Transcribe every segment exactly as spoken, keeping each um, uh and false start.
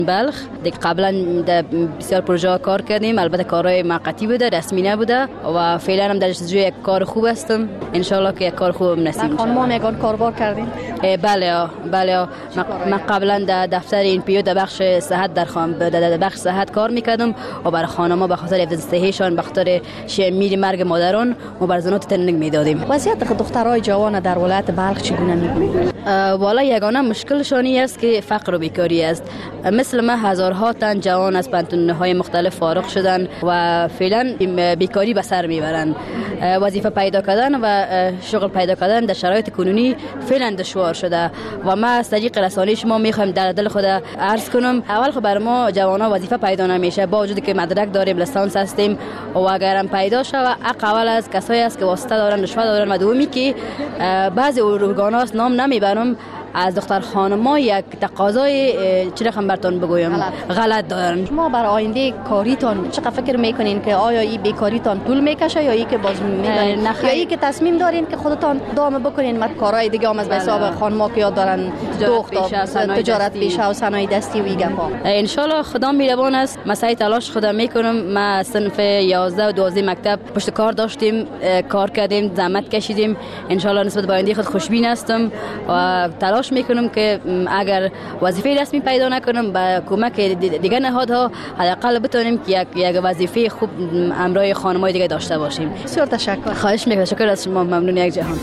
بلخ دیگه قبلا در بسیار پروژه کار کردیم، البته کارهای موقتی بوده، رسمی نبوده و فعلا هم در جستجوی یک کار خوب هستم. ان شاء الله که یک کار خوب نصیب میشه. خانم هم یگان کاربار کردین؟ بله آه. بله آه. من قبلا در دفتر این پیو در بخش صحت در خان در بخش صحت کار میکردم و برای خانم‌ها به خاطر حفظ صحیشان به خاطر میری مرگ مادران مبارزات ترنینگ میدادیم. وضعیت دخترای جوان در ولایت بلخ چگونه میبینید؟ والا یگانه مشکلشانی است که فقر و بیکاری است. مثل ما هزارها تن جوان از پانتون‌های مختلف فارغ شدن و فعلا بیکاری به سر میبرند. وظیفه پیدا کردن و شغل پیدا کردن در شرایط کنونی فعلا دشوار شده و ما از طریق رسانه شما میخوایم در دل خود عرض کنم اول خب بر ما جوانان وظیفه پیدا نمیشه با وجودی که مدرک داریم، لیسانس هستیم و اگرم پیدا شه و اول از کسایی است که واسطه دارن، رشوه دارن و دومی که بعضی ارگان‌ها نام نمیبرم از دختر خانم‌ها یک تقاضای چه رقم براتون بگویم غلط, غلط دارن. شما بر آینده کاریتون چقدر فکر میکنین که آیا این بیکاریتون طول میکشه یا ای که باز میدونین یا ای که تصمیم دارین که خودتون دام بکنین مت کارهای دیگه هم از به حساب خانم‌ها که یاد دارن دختر تجارت پیشه و صنایع دستی و این گپا؟ ان شاء الله خدا مهربان است. من سعی تلاش خودم میکنم. ما صنف یازده و دوازده مکتب پشت کار داشتیم، کار کردیم، زحمت کشیدیم. ان شاء الله نسبت به آینده خود خوشبین هستم و تلاش میکنم که اگر وظیفه رسمی پیدا نکنم با کمک دیگر نهادها حداقل بتونیم که یک یک وظیفه خوب همراه خانم‌های دیگه داشته باشیم. بسیار تشکر. خواهش میکنم. تشکر از شما. ممنون. یک جهان.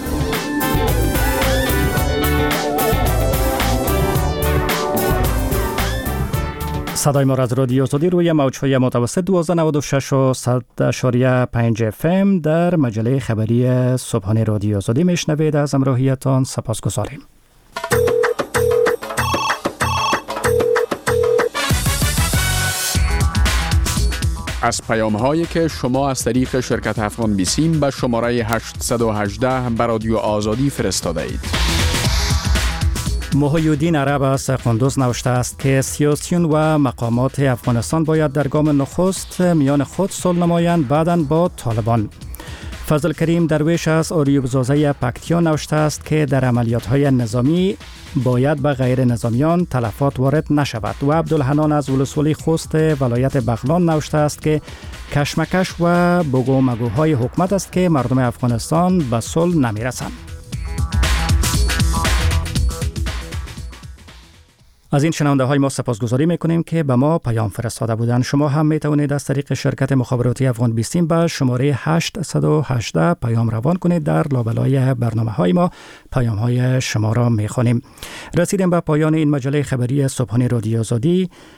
صدای ما از رادیو آزادی روی موج‌های متوسط دوازده نود و شش و صد اشاری پنج اف ام در مجله خبری صبحانه رادیو آزادی میشنوید. از همراهیتان سپاسگزاریم. از پیام‌هایی که شما از طریق شرکت افغان بیسیم به شماره هشت یک هشت به رادیو آزادی فرستاده اید. محی‌الدین عرب از قندوز نوشته است که سیاسیون و مقامات افغانستان باید در گام نخست میان خود صلح نمایند، بعداً با طالبان. فضل کریم درویش از آریوب زازه پکتیا نوشته است که در عملیات‌های نظامی باید به غیر نظامیان تلفات وارد نشود. و عبدالحنان از ولسوالی خوست ولایت بغلان نوشته است که کشمکش و بگو مگوهای حکومت است که مردم افغانستان به صلح نمی‌رسند. از این شنونده های ما سپاسگزاری میکنیم که به ما پیام فرستاده بودند. شما هم میتوانید از طریق شرکت مخابراتی افغان بیستیم به شماره هشت یک هشت پیام روان کنید. در لابلای برنامه های ما پیام های شما را میخوانیم. رسیدیم به پایان این مجله خبری صبحانه رادیو آزادی.